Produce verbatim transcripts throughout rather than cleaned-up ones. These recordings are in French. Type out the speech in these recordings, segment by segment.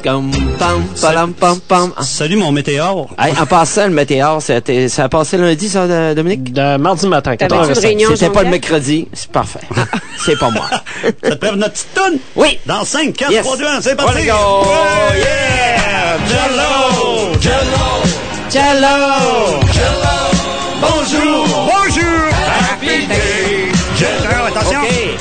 Pam, pam, pam, pam, pam. Salut mon météore. Hey, en passant, le météore, c'était, ça a passé lundi, ça, Dominique? De mardi matin, quatre heures C'était pas le mercredi. C'est parfait. C'est pas moi. Ça te prend notre petite toune? Oui. Dans cinq, quatre, yes. trois, deux, un, c'est parti. Go. Oh, yeah! Jello! Jello! Jello! Jello! Bonjour! Bonjour! Happy day! Jello, attention! Okay.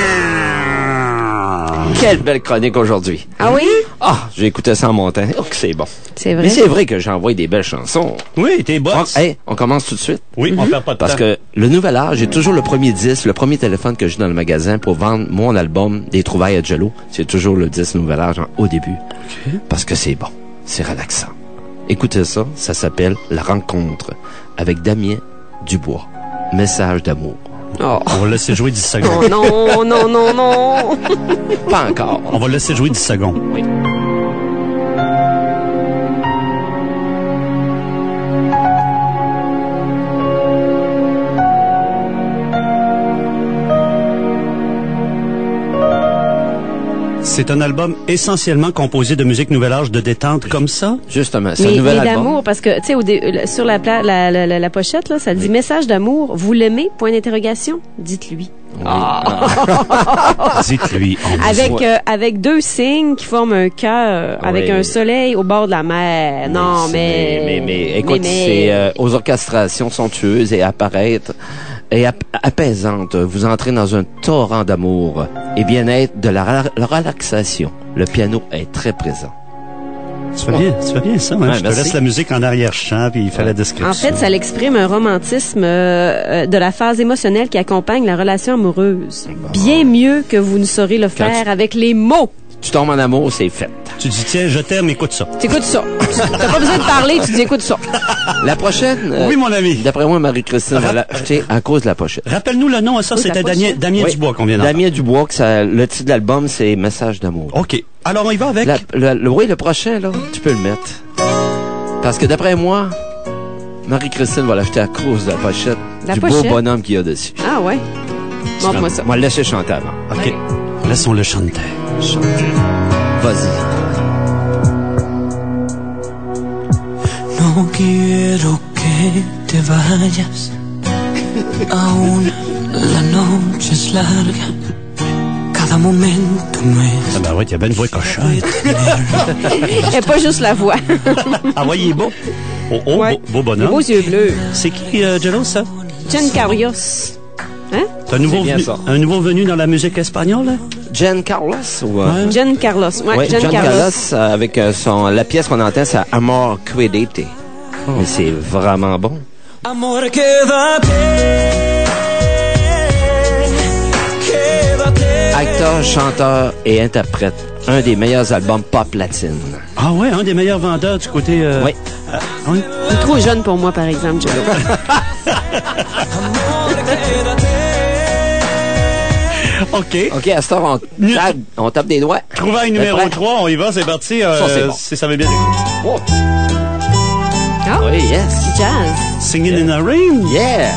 Quelle belle chronique aujourd'hui. Ah oui? Ah, j'ai écouté ça en montant. Oh, que c'est bon. C'est vrai. Mais c'est vrai que j'envoie des belles chansons. Oui, t'es boss. On, hey, on commence tout de suite. Oui, mm-hmm. On perd pas de Parce temps. que le nouvel âge, j'ai toujours le premier disque, le premier téléphone que j'ai dans le magasin pour vendre mon album des trouvailles à Jello. C'est toujours le disque nouvel âge en, au début. Okay. Parce que c'est bon. C'est relaxant. Écoutez ça, ça s'appelle La Rencontre avec Damien Dubois. Message d'amour. Oh. On va laisser jouer dix secondes. Oh non, non, non, non. Pas encore. On va laisser jouer dix secondes. Oui. C'est un album essentiellement composé de musique nouvel âge de détente comme ça. Justement, c'est mais, un nouvel mais album. d'amour, parce que, tu sais, dé- sur la, pla- la, la, la, la pochette, là, ça dit oui. Message d'amour. Vous l'aimez? Point d'interrogation. Dites-lui. Oui. Ah. Dites-lui. Avec, euh, avec deux signes qui forment un cœur, oui. Avec un soleil au bord de la mer. Non, mais... Mais, mais, mais écoute, mais, mais... c'est euh, aux orchestrations somptueuses et apparaître et ap- apaisante. Vous entrez dans un torrent d'amour et bien-être, de la, ra- la relaxation. Le piano est très présent. Tu fais bien, tu fais bien ça. Hein? Ouais, je te merci. laisse la musique en arrière-champ puis il fait ouais. la description. En fait, ça l'exprime un romantisme euh, de la phase émotionnelle qui accompagne la relation amoureuse. Bon. Bien mieux que vous ne saurez le faire tu... avec les mots. Tu tombes en amour, c'est fait. Tu dis, tiens, je t'aime, écoute ça. Tu écoutes ça. T'as pas besoin de parler, tu dis, écoute ça. La prochaine... Euh, oui, mon ami. D'après moi, Marie-Christine va l'acheter à cause de la pochette. Rappelle-nous le nom, ça, oui, c'était Damien, Damien oui. Dubois qu'on vient d'entendre. Damien Dubois, que ça, le titre de l'album, c'est Message d'amour. OK. Alors, on y va avec... La, le, le, oui, le prochain, là, tu peux le mettre. Parce que d'après moi, Marie-Christine va l'acheter à cause de la pochette la du pochette? beau bonhomme qu'il y a dessus. Ah ouais? Montre-moi ça. On va le laisser chanter avant. OK. Ouais. Laissons-le chanter. Chanter. Vas-y. No quiero que te vayas. Aún la noche es larga. Cada momento no es. Ah ben ouais, il y a bien une voix cochonne. Et pas juste la voix. Ah ouais, il est beau. Oh, oh, ouais. beau, beau bonhomme. Beaux yeux bleus. C'est qui, euh, Jello, ça? Jen Carlos. Hein? C'est un nouveau, venu, un nouveau venu dans la musique espagnole, là? Jen Carlos ou... Euh... Ouais. Jen Carlos, ouais. ouais Jen Jen Carlos, Carlos euh, avec euh, son... La pièce qu'on entend, c'est Amor Quédate. Oh. Mais c'est vraiment bon. Amor quédate. Acteur, chanteur et interprète. Un des meilleurs albums pop latine. Ah ouais, un des meilleurs vendeurs du côté... Euh... Oui. Euh, oui. Il est trop jeune pour moi, par exemple, Jello. OK. OK, à ce temps, on tape, on tape des doigts. Trouvaille numéro trois, on y va, c'est parti. Euh, ça, c'est bon. Si ça veut bien oh. Ah oui, yes. Jazz. Singing yeah. in the Rain. Yeah.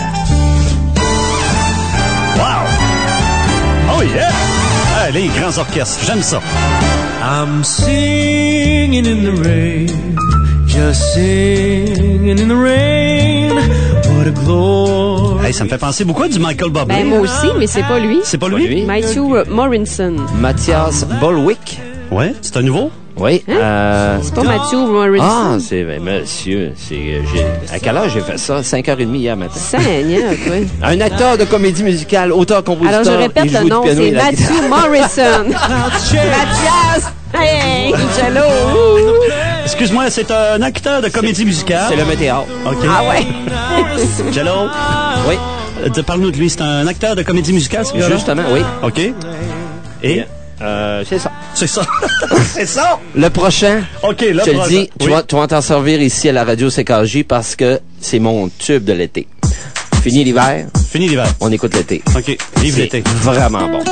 Wow. Oh yeah. Ah, les grands orchestres, j'aime ça. I'm singing in the rain, just singing in the rain. What a glory. Hey, ça me fait penser beaucoup à du Michael Bublé. Ben, moi aussi, mais c'est pas lui. C'est pas lui? lui. Matthew Morrison. Mathias Bolwick. Ouais, c'est un nouveau? Oui. Hein? Euh... C'est pas Matthew Morrison. Ah, c'est... Ben, monsieur, c'est... J'ai, à quelle heure j'ai fait ça? cinq heures trente hier matin. Seigneur, oui. Un acteur de comédie musicale, auteur, compositeur. Alors, je répète le nom, c'est Matthew Morrison. Mathias! Hey, Jello! Excuse-moi, c'est un acteur de comédie musicale. C'est le météore. OK. Ah ouais? Jello? Oui. Euh, parle-nous de lui. C'est un acteur de comédie musicale, ce gars-là? Justement, oui. OK. Et? Euh, c'est ça. C'est ça. C'est ça. Le prochain. OK, le je prochain. te dis, tu oui. vas, tu vas t'en servir ici à la radio C K J parce que c'est mon tube de l'été. Fini l'hiver. Fini l'hiver. On écoute l'été. OK. Vive c'est l'été. Vraiment bon.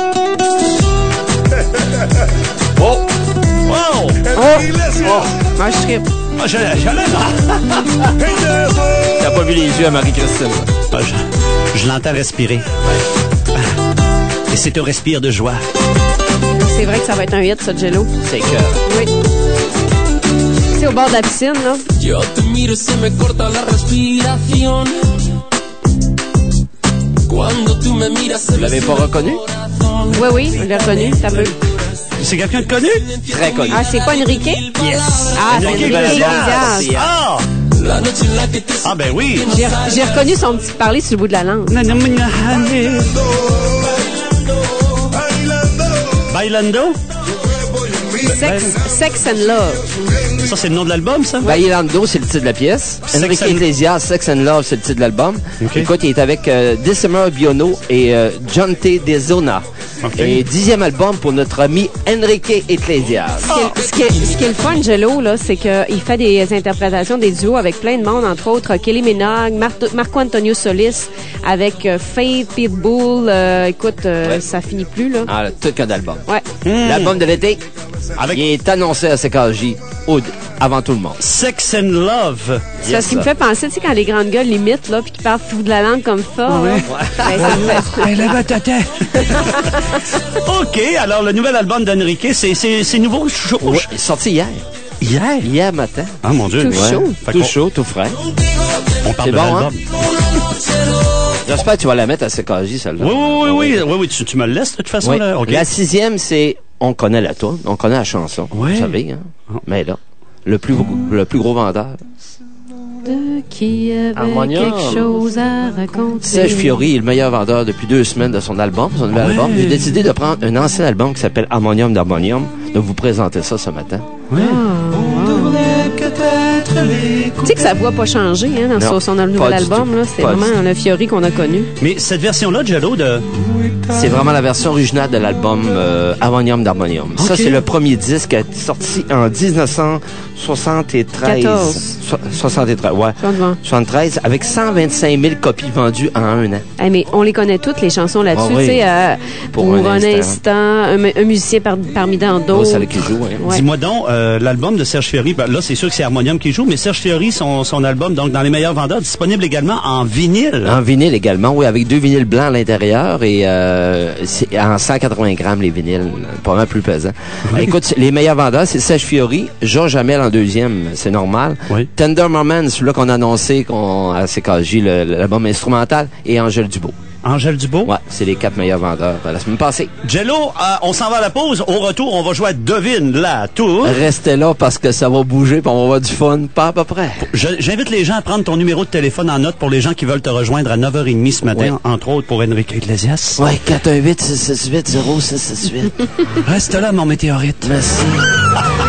Oh! Wow! Oh! Oh! Moi, je tripe. Ah, j'allais, j'allais, T'as pas vu les yeux à Marie-Christine? Ah, je, je l'entends respirer. Et c'est un respire de joie. C'est vrai que ça va être un hit, ça, Jello. C'est que... Oui. au bord de la piscine, là. Yo te miro y se me corta la respiración. Cuando tú me miras, Vous l'avez pas reconnu? Oui, oui, je l'ai reconnu, ça peut. C'est quelqu'un de connu? Très connu. Ah, c'est pas Enrique? Yes! Ah, c'est Enrique Iglesias. Ah! la noche en la que te Ah, ben oui! J'ai, j'ai reconnu son petit parler sur le bout de la langue. Bailando? Sex, Sex and Love. Ça, c'est le nom de l'album, ça? Bailando, c'est le titre de la pièce. Sex Enrique and- Iglesias, Sex and Love, c'est le titre de l'album. Ok. Écoute, il est avec euh, Decima Biono et euh, John T. DeZona. Ok. Et dixième album pour notre ami Enrique Iglesias. Ce qui, est, ce qui est le fun, Jello, là, c'est qu'il fait des interprétations, des duos avec plein de monde, entre autres Kelly Minogue, Mar- Marco Antonio Solis, avec euh, Faith Pitbull. Euh, écoute, euh, Ouais. ça finit plus, là. Ah, tout qu'un album. Ouais. L'album de l'été, Avec il est annoncé à C K J au- avant tout le monde. Sex and Love. C'est ce qui me fait penser, tu sais, quand les grandes gueules limitent, là, puis qu'ils parlent tout de la langue comme ça. là. Ben, ça me fait- OK, alors le nouvel album d'Enrique, c'est, c'est, c'est nouveau chaud. Ouais, il est sorti hier. Hier? Hier matin. Ah, mon Dieu. Tout ouais. chaud. Fait Tout qu'on- chaud, tout frais. On parle C'est de bon, l'album. J'espère que tu vas la mettre à C K J, celle-là. Oui, oui, oui, oui, oui, oui, tu, tu me le laisses de toute façon, Oui. là. OK. La sixième, c'est On connaît la toune, on connaît la chanson. Ouais. Vous savez, hein? Mais là, le plus, gros- le plus gros vendeur, De qui avait Harmonium. quelque chose à raconter. Serge Fiori est le meilleur vendeur depuis deux semaines de son album, son nouvel Ouais. album. J'ai décidé de prendre un ancien album qui s'appelle Harmonium d'Harmonium, de vous présenter ça ce matin. Ouais. Tu sais que sa voix n'a pas changé hein, dans Non, son, son nouvel pas du album. tout. Là, c'est Pas du vraiment le Fiori qu'on a connu. Mais cette version-là, Jello, de... C'est vraiment la version originale de l'album euh, Harmonium d'Harmonium. Ça, Ok. c'est le premier disque qui a été sorti en dix-neuf cent soixante-treize. quatorze. So- soixante-treize, ouais. Je suis devant. soixante-treize, avec cent vingt-cinq mille copies vendues en un an. Eh, mais on les connaît toutes, les chansons là-dessus. Ah oui. Tu sais, euh, Pour pour, un un instant. instant, un, mu- un musicien par- parmi tant Oh, d'autres. celle qui joue, hein. Ouais. Dis-moi donc, euh, l'album de Serge Fiori, ben là, c'est sûr que c'est Harmonium qui joue, mais Serge Fiori, son, son album, donc dans les meilleurs vendeurs, disponible également en vinyle. En vinyle également, oui, avec deux vinyles blancs à l'intérieur et euh, c'est en cent quatre-vingts grammes les vinyles, pas mal plus pesant. Écoute, les meilleurs vendeurs, c'est Serge Fiori, Georges Hamel en deuxième, c'est normal. Oui. Tender Moments, celui-là qu'on a annoncé qu'on, à C K J, le- l'album instrumental, et Angèle Dubois. Angèle Dubois. Ouais, c'est les quatre meilleurs vendeurs euh, la semaine passée. Jello, euh, on s'en va à la pause. Au retour, on va jouer à Devine la tour. Restez là parce que ça va bouger puis on va avoir du fun, pas à peu près. Je- J'invite les gens à prendre ton numéro de téléphone en note pour les gens qui veulent te rejoindre à neuf heures trente ce matin, Ouais. entre autres pour Enrique Iglesias. Ouais, quatre un huit, six six huit, zéro six six huit. Reste là, mon météorite. Merci.